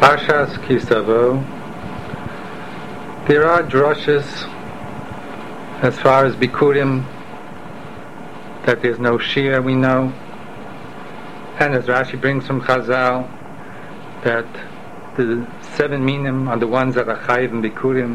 Parshas Kisavo. There are drushes as far as Bikurim that there's no Shia, we know, and as Rashi brings from Chazal that the 7 minim are the ones that are chayiv in Bikurim.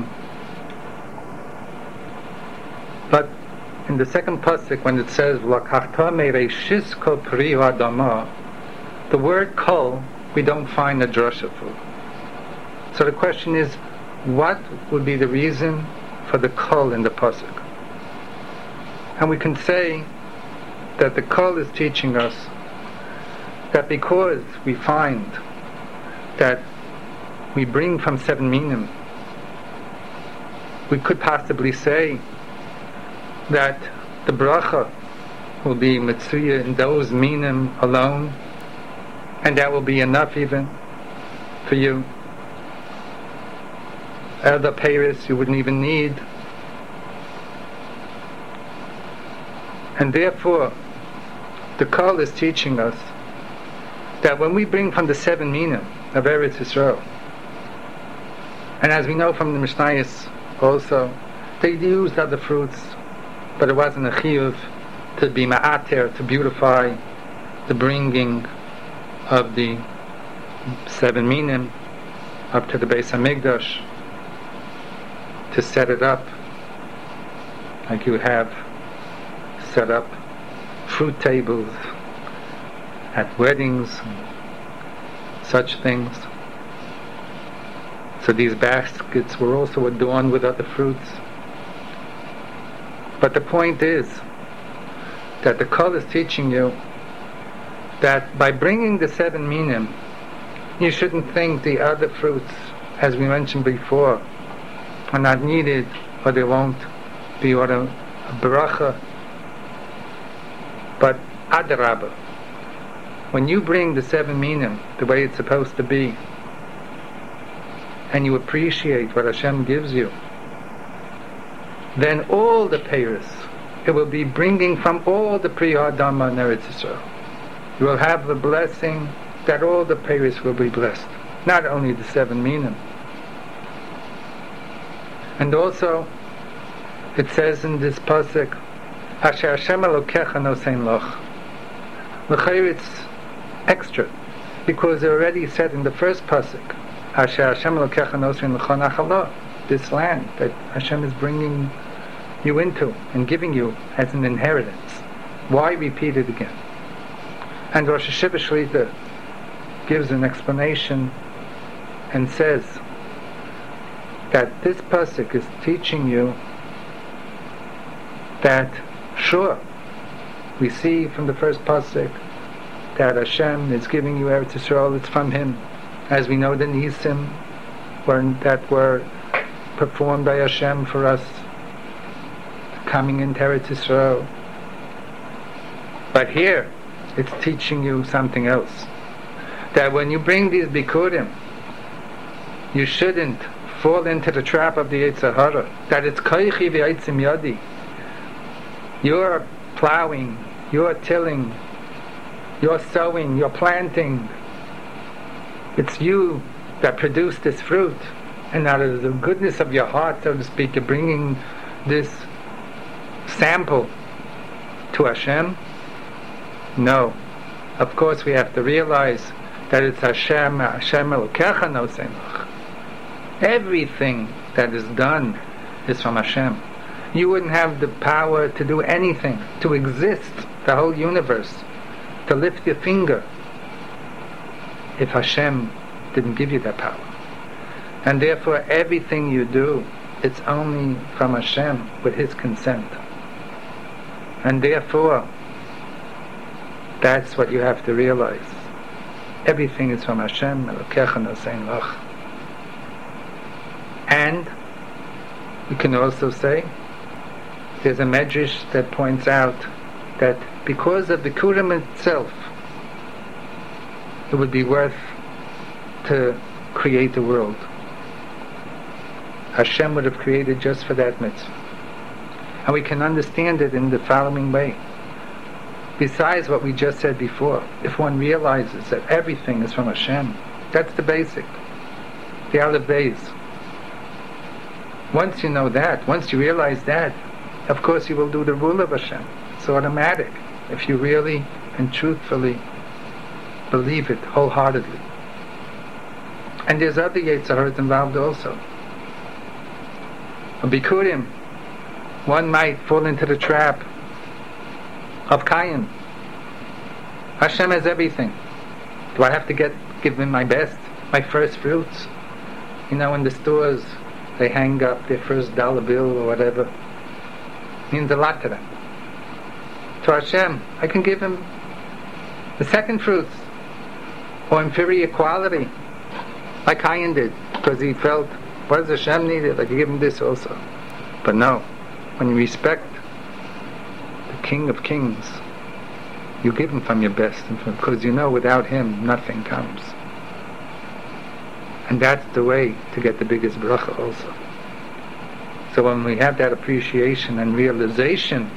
But in the second pasuk, when it says L'kachta mereishisko pri adama, the word kol we don't find a drasha for. So the question is, what would be the reason for the kol in the pasuk? And we can say that the kol is teaching us that because we find that we bring from 7 minim, we could possibly say that the bracha will be mitzuya in those minim alone, and that will be enough even for you. Other peiros you wouldn't even need. And therefore, the Kol is teaching us that when we bring from the 7 minim of Eretz Yisrael, and as we know from the Mishnayos also, they used other fruits, but it wasn't a chiyuv to be ma'ater, to beautify the bringing of the 7 minim up to the Beis Hamikdash, to set it up like you have set up fruit tables at weddings, such things. So these baskets were also adorned with other fruits. But the point is that the Kol is teaching you that by bringing the 7 minim, you shouldn't think the other fruits, as we mentioned before, are not needed, or they won't be or a bracha. But adarabah, when you bring the 7 minim the way it's supposed to be, and you appreciate what Hashem gives you, then all the peiros, it will be bringing from all the Pri Adama and Eretz Yisrael. You will have the blessing that all the peiros will be blessed, not only the 7 minim. And also, it says in this pasuk, Asher Hashem Elokecha nosein loch. L'chayr, it's extra, because it already said in the first pasuk, Asher Hashem Elokecha nosein l'cha nachala, this land that Hashem is bringing you into and giving you as an inheritance. Why repeat it again? And Rosh Hashiva Shlita gives an explanation and says that this pasuk is teaching you that, sure, we see from the first pasuk that Hashem is giving you Eretz Yisrael, it's from Him. As we know, the Nisim that were performed by Hashem for us, coming into Eretz Yisrael. But here, it's teaching you something else. That when you bring these Bikurim, you shouldn't fall into the trap of the Yetzer Hara. That it's Koichi v'Eitzim Yadi. You're plowing, you're tilling, you're sowing, you're planting. It's you that produced this fruit. And out of the goodness of your heart, so to speak, you're bringing this sample to Hashem? No. Of course we have to realize that it's Hashem Elokecha nosein loch. Everything that is done is from Hashem. You wouldn't have the power to do anything, to exist, the whole universe, to lift your finger, if Hashem didn't give you that power. And therefore everything you do, it's only from Hashem with His consent. And therefore, that's what you have to realize. Everything is from Hashem, Elokecha nosein loch. And we can also say, there's a medrash that points out that because of the Bikurim itself, it would be worth to create the world. Hashem would have created just for that mitzvah. And we can understand it in the following way. Besides what we just said before, if one realizes that everything is from Hashem, that's the basic. the Aleph Beis. Once you know that, once you realize that, of course you will do the rule of Hashem. It's automatic, if you really and truthfully believe it wholeheartedly. And there's other Yetzer involved also. A Bikurim, one might fall into the trap of Kayin. Hashem has everything. Do I have to give him my best, my first fruits? In the stores, they hang up their first dollar bill or whatever. Means a lot to them. To Hashem, I can give him the second fruits, or inferior quality, like Cain did, because he felt, what does Hashem need? I can give him this also. But no, when you respect the King of Kings, you give him from your best, because without him nothing comes. And that's the way to get the biggest bracha also. So when we have that appreciation and realization,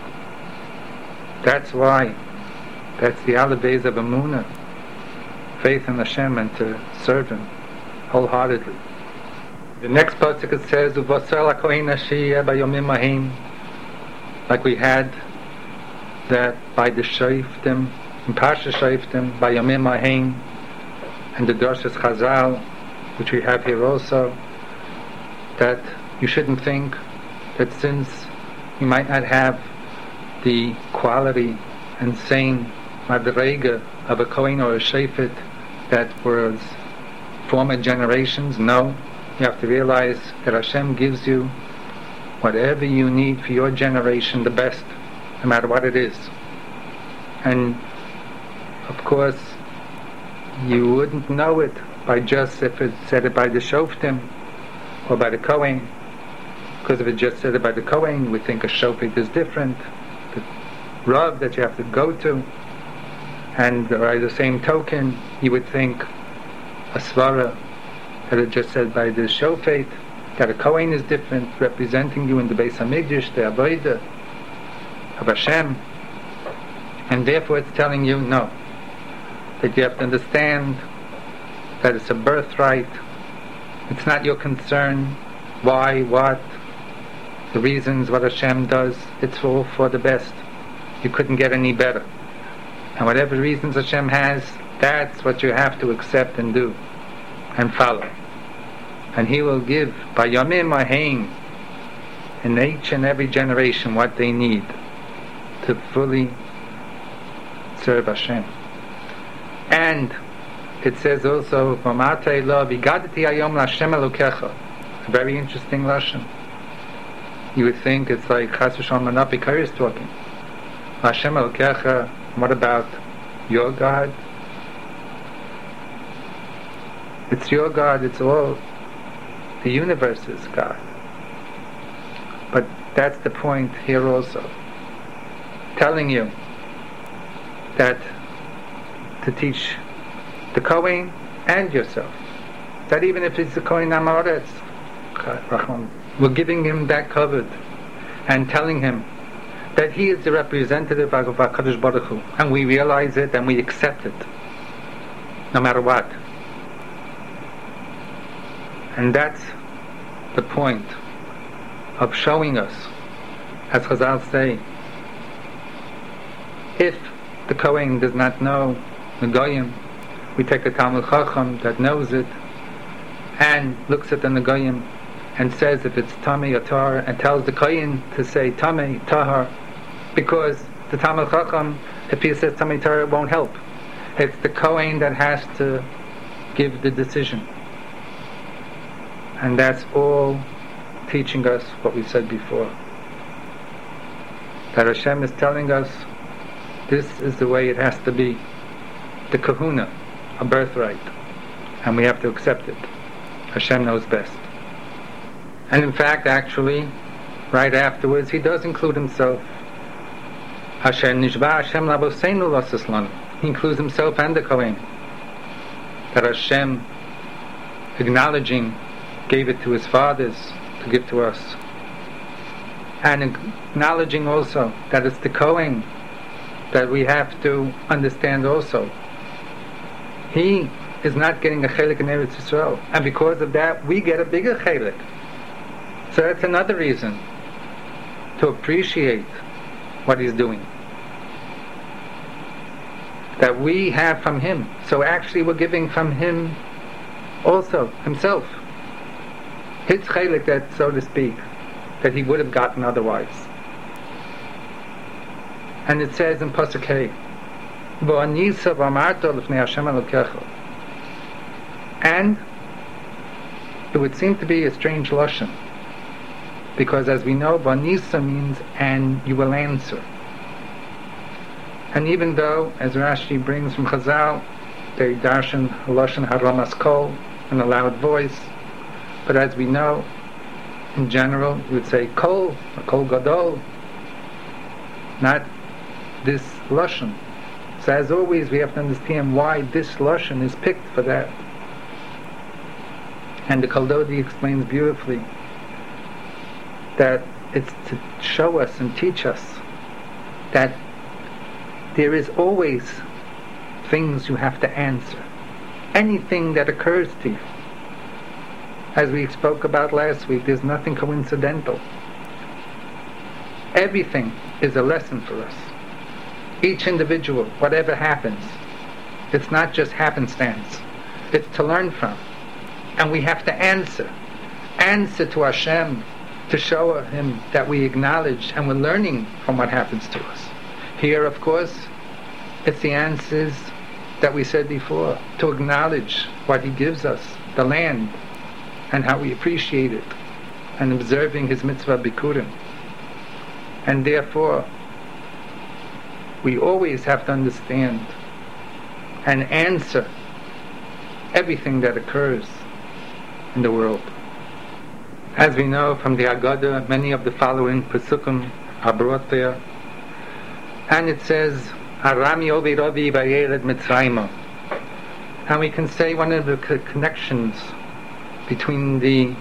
that's why, that's the Aleph Beis of Emunah, faith in Hashem and to serve him wholeheartedly. The next pasuk it says, "Uvasel hakohen hashiyeh bayomim hahim," like we had that by the Shoftim, in Parsha Shoftim, bayomim hahim, and the Drashas Chazal, which we have here also, that you shouldn't think that since you might not have the quality and same madrega of a Kohen or a Shofet that was former generations. No, you have to realize that Hashem gives you whatever you need for your generation, the best, no matter what it is. And of course you wouldn't know it by just if it said it by the Shoftim or by the Kohen, because if it just said it by the Kohen, we think a Shofet is different, the Rav that you have to go to, and by the same token you would think a Svara that it just said by the Shofet, that a Kohen is different, representing you in the Beis HaMikdash, the Avodah of Hashem, and therefore it's telling you no, that you have to understand that it's a birthright. It's not your concern why, what, the reasons, what Hashem does. It's all for the best. You couldn't get any better. And whatever reasons Hashem has, that's what you have to accept and do and follow. And He will give by Yomim Hahim in each and every generation what they need to fully serve Hashem. And it says also, "V'amarta Elo v'higadati hayom l'Hashem Elokecha." A very interesting lashon. You would think it's like Chas v'Shalom Manapi Kairis talking. Hashem Elokecha. What about your God? It's your God. It's all the universe's God. But that's the point here also, telling you that to teach the Kohen and yourself, that even if it's the Kohen Amaretz, we're giving him that covered and telling him that he is the representative of HaKadosh Baruch Hu, and we realize it and we accept it no matter what. And that's the point of showing us, as Chazal say, if the Kohen does not know the Goyim, we take a Talmud Chacham that knows it and looks at the Goyim and says if it's Tamei or Tahar, and tells the Kohen to say Tamei, Tahar, because the Talmud Chacham, if he says Tamei, Tahar, it won't help. It's the Kohen that has to give the decision. And that's all teaching us what we said before, that Hashem is telling us this is the way it has to be. The kahuna, a birthright, and we have to accept it. Hashem knows best. And in fact, actually, right afterwards, he does include himself. Hashem nishba Hashem laboseinu lasaslan. He includes himself and the Kohen. That Hashem, acknowledging, gave it to his fathers to give to us, and acknowledging also that it's the Kohen that we have to understand also. He is not getting a chelik in Eretz Yisrael, and because of that we get a bigger chelik. So that's another reason to appreciate what he's doing, that we have from him. So actually we're giving from him also, himself, his chelik, that, so to speak, that he would have gotten otherwise. And it says in Pasuk Hey, V'anisa v'amarta l'fnei Hashem Elokecha. And it would seem to be a strange lashon, because as we know, V'anisa means and you will answer. And even though, as Rashi brings from Chazal, they darshan lashon haramas kol, in a loud voice, but as we know, in general, you would say kol, or kol gadol, not this lashon. So as always, we have to understand why this lashon is picked for that. And the Kaldodi explains beautifully that it's to show us and teach us that there is always things you have to answer. Anything that occurs to you. As we spoke about last week, there's nothing coincidental. Everything is a lesson for us. Each individual, whatever happens, it's not just happenstance. It's to learn from. And we have to answer. Answer to Hashem, to show Him that we acknowledge and we're learning from what happens to us. Here, of course, it's the answers that we said before, to acknowledge what He gives us, the land, and how we appreciate it, and observing His mitzvah bikurim. And therefore, we always have to understand and answer everything that occurs in the world. As we know from the Haggadah, many of the following Pesukim are brought there, and it says, Arami Ovi Ravi Vayeled Mitzrayim. And we can say one of the connections between the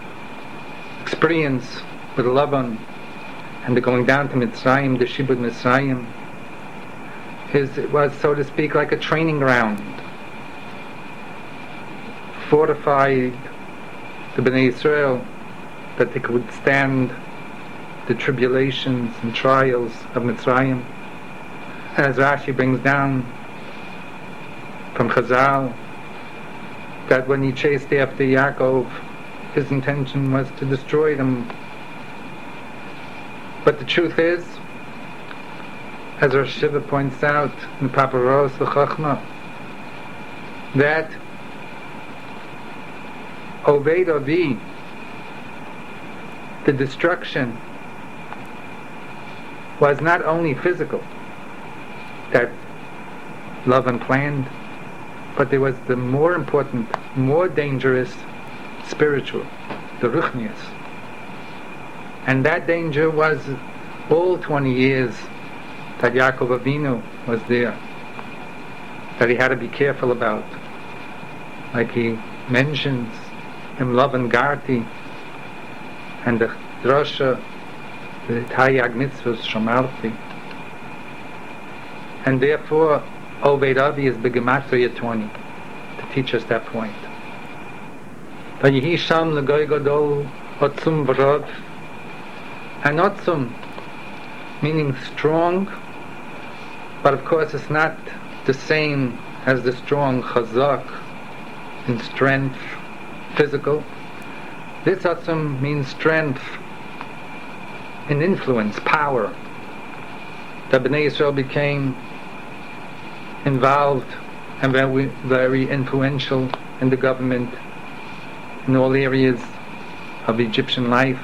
experience with Laban and the going down to Mitzrayim, the Shibud Mitzrayim, it was, so to speak, like a training ground, fortified the Bnei Yisrael that they could withstand the tribulations and trials of Mitzrayim. And as Rashi brings down from Chazal, that when he chased after Yaakov, his intention was to destroy them. But the truth is, as Rosh Shiva points out in the Paparos L'Chachma, that Oved Avi, the destruction, was not only physical, that Lavan planned, but there was the more important, more dangerous spiritual, the Ruchnius. And that danger was all 20 years that Yaakov Avinu was there, that he had to be careful about. Like he mentions in Lavan Garti and the Drosha, the Tayag Mitzvahs Shomarti. And therefore, Oved Avi is Begematria 20, to teach us that point. Vayihi Sham L'Goy Gadol Otzum V'Rod. And Otzum, meaning strong, but of course it's not the same as the strong Chazak in strength, physical. This Otzum means strength in influence, power. The Bnei Yisrael became involved and very, very influential in the government, in all areas of Egyptian life,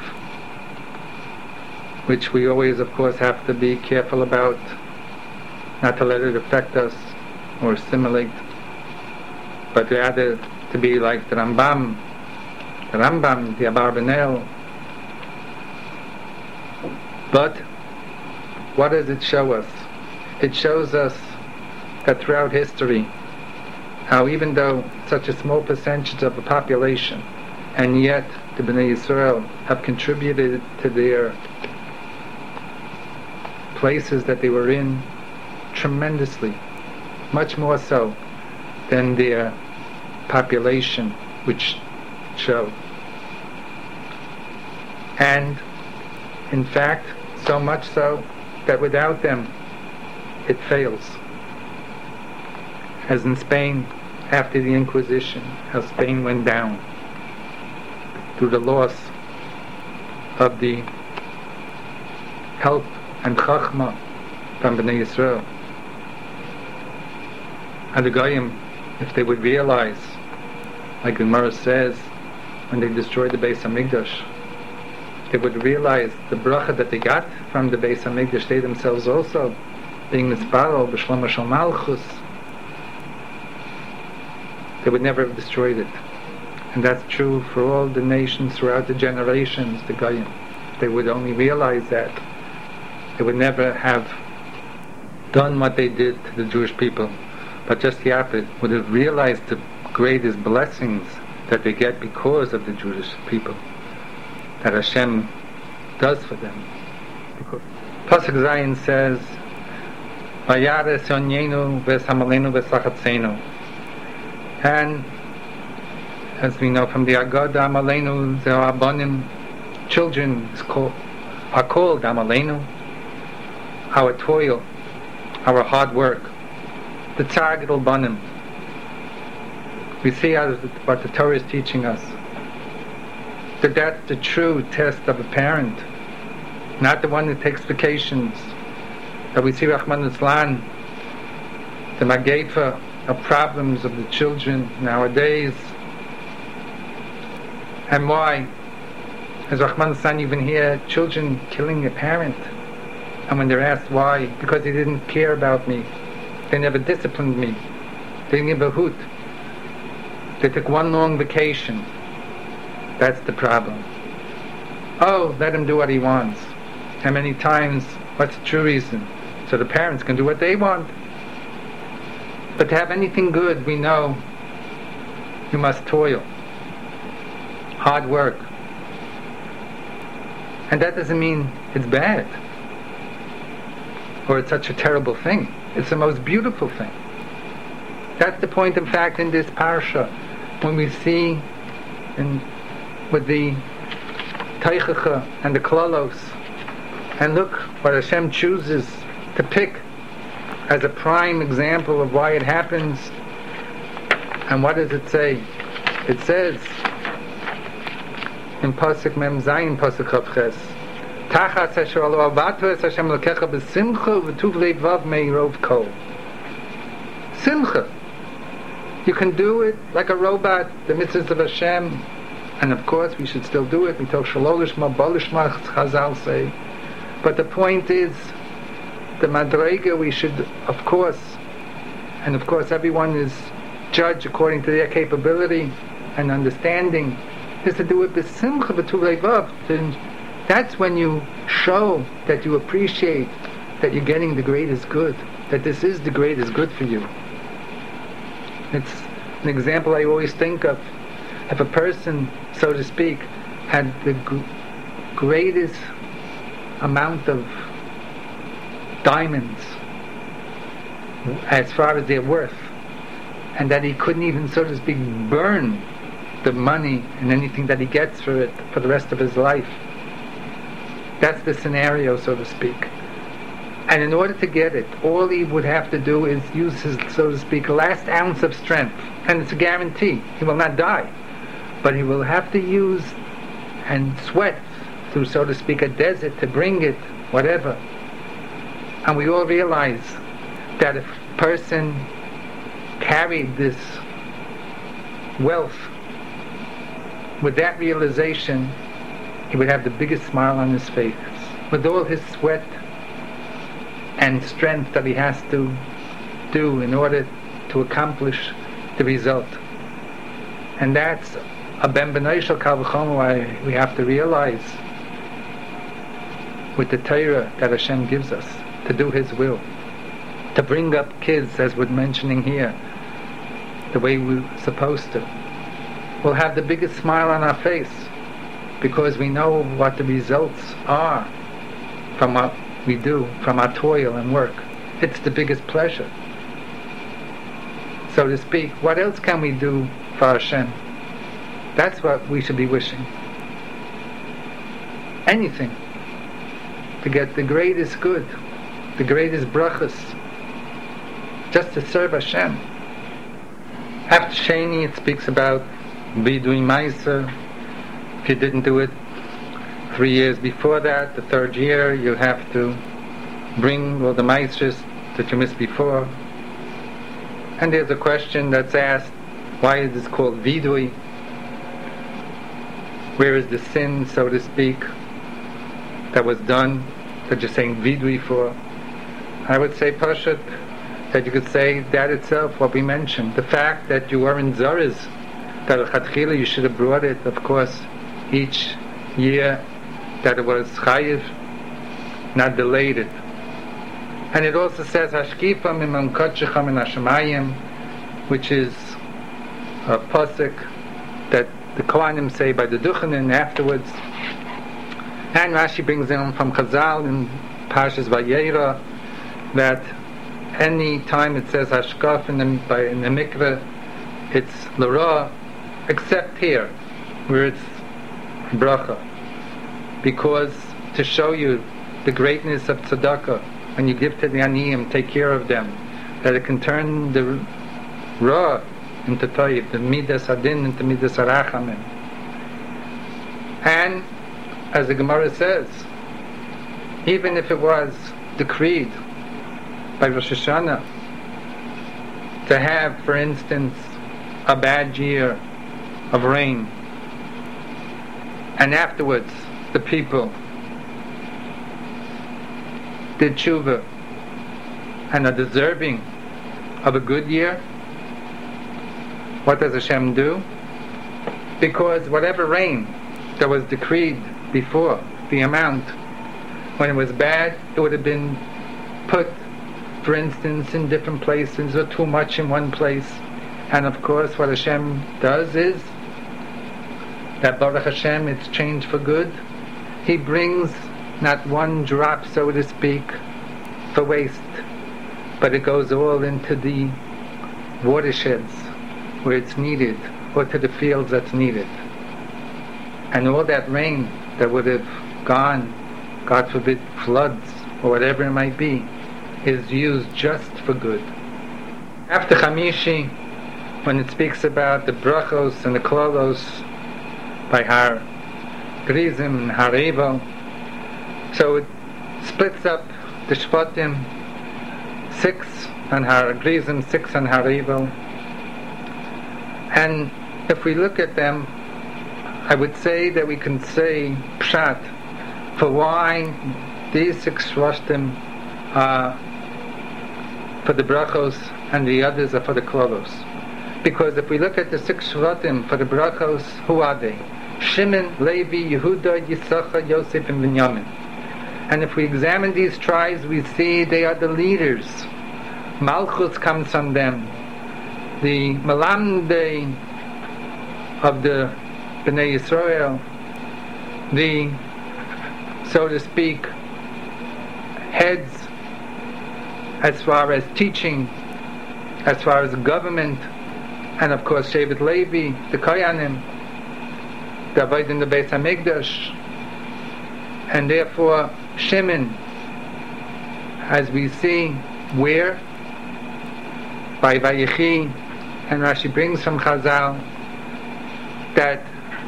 which we always, of course, have to be careful about, not to let it affect us or assimilate, but rather to be like the Rambam, the Abarbanel. But what does it show us? It shows us that throughout history, how even though such a small percentage of the population, and yet the Bnei Yisrael have contributed to their places that they were in tremendously, much more so than their population which show. And in fact, so much so that without them it fails. As in Spain, after the Inquisition, how Spain went down through the loss of the help and chachma from Bnei Yisrael. And the Goyim, if they would realize, like the Gemara says, when they destroyed the Beis HaMikdash, they would realize the bracha that they got from the Beis HaMikdash, they themselves also, being misparol, b'shlama shel malchus, they would never have destroyed it. And that's true for all the nations throughout the generations, the Goyim. If they would only realize that, they would never have done what they did to the Jewish people, but just the opposite, would have realized the greatest blessings that they get because of the Jewish people, that Hashem does for them. Because Pasuk Zayin says, "Vayares onyenu v'samalenu v'sachatzenu," and as we know from the Agada, Amalenu Ze'abonim, children are called Amalenu, our toil, our hard work, the Tzar Gidol Banim. We see out of what the Torah is teaching us, that that's the true test of a parent, not the one that takes vacations. That we see Rahman Islan, the Magefa of problems of the children nowadays. And why? As Rahman Islan, even hear children killing a parent. And when they're asked why, because they didn't care about me, they never disciplined me, they didn't give a hoot, they took one long vacation. That's the problem. Oh, let him do what he wants. And many times, what's the true reason? So the parents can do what they want. But to have anything good, we know you must toil, hard work. And that doesn't mean it's bad, or it's such a terrible thing. It's the most beautiful thing. That's the point, in fact, in this parsha, when we see with the Teichacha and the Klalos, and look what Hashem chooses to pick as a prime example of why it happens. And what does it say? It says in Pasuk Mem Zayin, Pasuk Chavches, Tachas asher alo avatu es Hashem lekecha b'simcha v'tuv levav meirov kol. Simcha. You can do it like a robot, the mitzvahs of Hashem, and of course we should still do it. We talk shalolishma, bolishma, Chazal say. But the point is, the madrega we should, of course, and of course everyone is judged according to their capability and understanding, is to do it b'simcha v'tuv levav. That's when you show that you appreciate that you're getting the greatest good, that this is the greatest good for you. It's an example I always think of. If a person, so to speak, had the greatest amount of diamonds as far as their worth, and that he couldn't even, so to speak, burn the money and anything that he gets for it for the rest of his life. That's the scenario, so to speak. And in order to get it, all he would have to do is use his, so to speak, last ounce of strength. And it's a guarantee. He will not die. But he will have to use and sweat through, so to speak, a desert to bring it, whatever. And we all realize that if a person carried this wealth with that realization, he would have the biggest smile on his face. With all his sweat and strength that he has to do in order to accomplish the result. And that's a ben b'nai shel kal v'chomer, why we have to realize with the Torah that Hashem gives us to do His will, to bring up kids, as we're mentioning here, the way we're supposed to. We'll have the biggest smile on our face because we know what the results are from what we do, from our toil and work. It's the biggest pleasure, so to speak. What else can we do for Hashem. That's what we should be wishing. Anything to get the greatest good, the greatest brachas, just to serve Hashem. After Sheni, it speaks about Vidui Maisa. If you didn't do it 3 years before that, the third year, you have to bring all the Maisers that you missed before. And there's a question that's asked, why is this called Vidui? Where is the sin, so to speak, that was done, that you're saying Vidui for? I would say, Pashat, that you could say that itself, what we mentioned, the fact that you were in Zoris, that al-Khatchila you should have brought it, of course, each year, that it was Chayiv, not delayed it. And it also says Hashkifa mimam kotshecham min hashamayim, which is a pasuk that the Kohanim say by the Duchanin afterwards. And Rashi brings in from Chazal in Parshas Vayera that any time it says Hashkaf in the Mikveh, it's Lara, except here where it's Bracha, because to show you the greatness of tzedakah, when you give to the aniyim, take care of them, that it can turn the ra into toiv, the midas adin into midas arachamim. And as the Gemara says, even if it was decreed by Rosh Hashanah to have, for instance, a bad year of rain, and afterwards the people did tshuva and are deserving of a good year, what does Hashem do? Because whatever rain that was decreed before, the amount, when it was bad, it would have been put, for instance, in different places, or too much in one place. And of course what Hashem does is that Baruch Hashem, it's changed for good. He brings not one drop, so to speak, for waste, but it goes all into the watersheds where it's needed, or to the fields that's needed. And all that rain that would have gone, God forbid, floods, or whatever it might be, is used just for good. After Chamishi, when it speaks about the brachos and the klolos by Har Grizim and Har Evel, so it splits up the Shvatim, 6 on Har Grizim, 6 on Har Evel. And if we look at them, I would say that we can say Pshat for why these 6 Shvatim are for the brachos and the others are for the klolos. Because if we look at the 6 Shvatim for the brachos, who are they? Shimon, Levi, Yehuda, Yisachar, Yosef, and Binyamin. And if we examine these tribes, we see they are the leaders. Malchus comes from them. The Malamdei of the Bnei Yisrael, the, so to speak, heads as far as teaching, as far as government, and of course Shevet Levi, the Koyanim, the Avoid in the Beis HaMikdash, and therefore Shimon, as we see, where? By Vayechi, and Rashi brings from Chazal that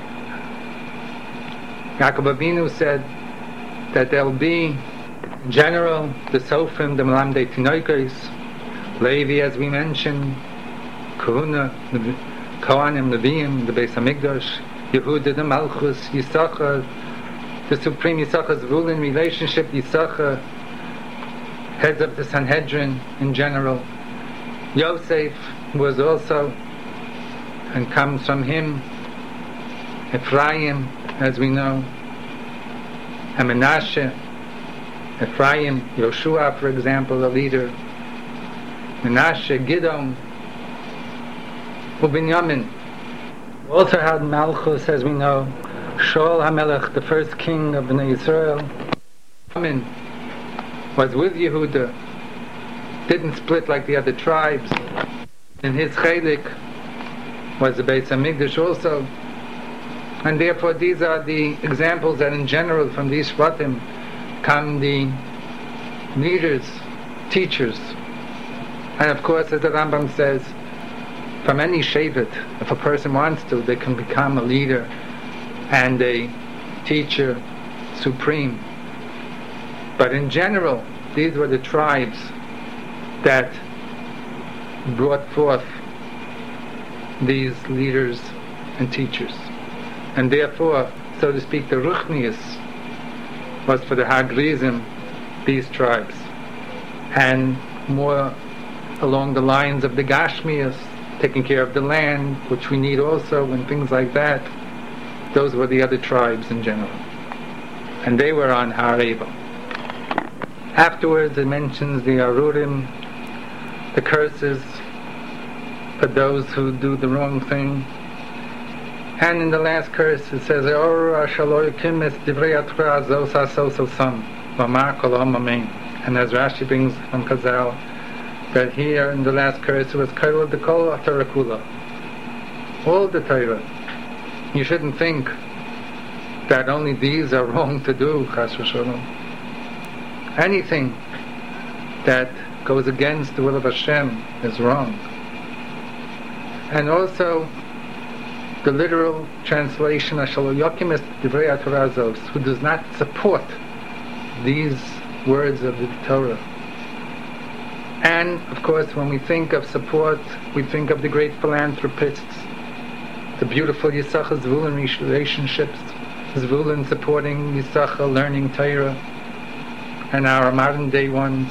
Yaakov Avinu said that there will be, in general, the Sofim, the Melamdei Tinoikos, Levi, as we mentioned, Kahuna, the Kohanim, Nevi'im, the Beis HaMikdash, Yehuda, the Malchus, Yisachar, the Supreme Yisachar's ruling relationship, Yisachar, heads of the Sanhedrin in general. Yosef was also, and comes from him, Ephraim, as we know, and Menashe, Ephraim, Yoshua, for example, a leader, Menashe, Gidon, Ubinyamin. Also had Malchus, as we know, Shaul HaMelech, the first king of Bnei Yisrael. Binyamin was with Yehuda, didn't split like the other tribes. In his chelik, was the Beis Hamikdash also. And therefore these are the examples that in general from these Shvatim come the leaders, teachers. And of course, as the Rambam says, from any Shevet, if a person wants to, they can become a leader and a teacher supreme. But in general, these were the tribes that brought forth these leaders and teachers. And therefore, so to speak, the Ruchnius was for the Hagrizim, these tribes. And more along the lines of the Gashmias, taking care of the land, which we need also, and things like that. Those were the other tribes in general. And they were on Har Ebal. Afterwards, it mentions the Arurim, the curses for those who do the wrong thing. And in the last curse, it says, and as Rashi brings from Chazal, that here in the last curse was Kairul de Kol Atarakula. All the Torah. You shouldn't think that only these are wrong to do, Chas v'Sholom. Anything that goes against the will of Hashem is wrong. And also, the literal translation, who does not support these words of the Torah. And, of course, when we think of support, we think of the great philanthropists, the beautiful Yisachar Zvulun relationships, Zvulun supporting Yisachar, learning Torah, and our modern day ones,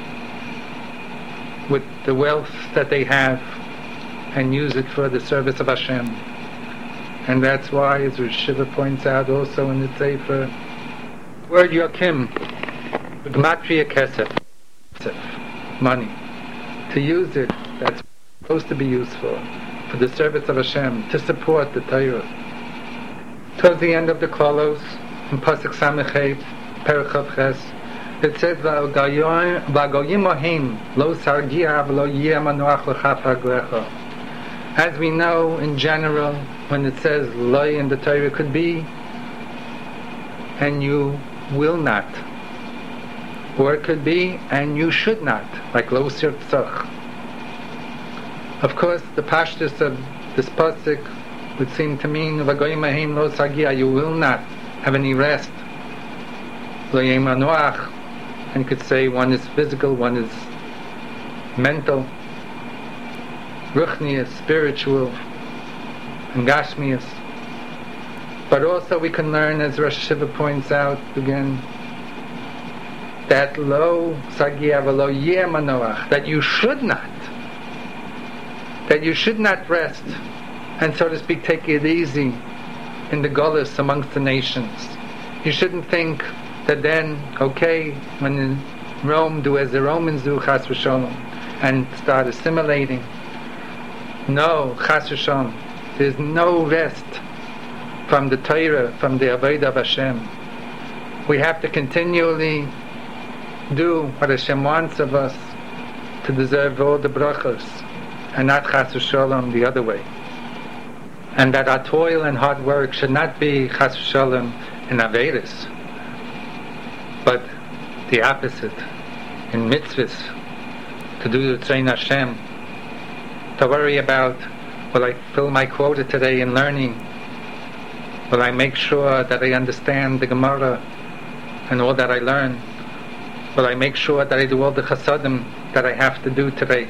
with the wealth that they have, and use it for the service of Hashem. And that's why, as Shiva points out also in the Sefer, word Yokim, Gematria Kesef, money, to use it, that's supposed to be useful for the service of Hashem, to support the Torah. Towards the end of the Klolos, in Pasuk Samechet, Perchav Ches, it says, V'agoyim ohim, lo sargia v'lo yeh manoach l'chaf haglecha. As we know, in general, when it says loy in the Torah, it could be, and you will not. Or it could be, and you should not, like lo sirtzach. Of course, the pashtus of this pasuk would seem to mean, V'agoyim ohim lo sargia, you will not have any rest. Lo yeh manoach. And you could say one is physical, one is mental, ruchnius, spiritual, and gashmius. But also we can learn, as Rosh Shiva points out again, that lo sagia v'lo yeh manoach, that you should not rest, and so to speak, take it easy in the gullus amongst the nations. You shouldn't think that then, okay, when in Rome, do as the Romans do, chas v'sholom, and start assimilating. No, chas v'sholom, there's no rest from the Torah, from the Avodah of Hashem. We have to continually do what Hashem wants of us to deserve all the brachos, and not chas v'sholom the other way. And that our toil and hard work should not be chas v'sholom in Averis, but the opposite, in mitzvahs, to do the Tzrein Hashem, to worry about, will I fill my quota today in learning? Will I make sure that I understand the Gemara and all that I learn? Will I make sure that I do all the chasadim that I have to do today?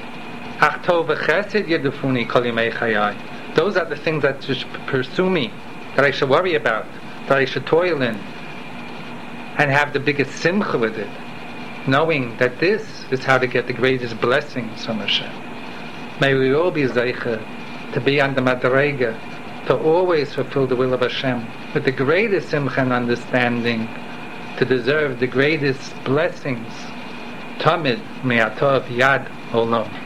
Those are the things that should pursue me, that I should worry about, that I should toil in, and have the biggest simcha with it, knowing that this is how to get the greatest blessings from Hashem. May we all be zeicha to be on the madrega, to always fulfill the will of Hashem with the greatest simcha and understanding, to deserve the greatest blessings. Tamid me'atov yad olam.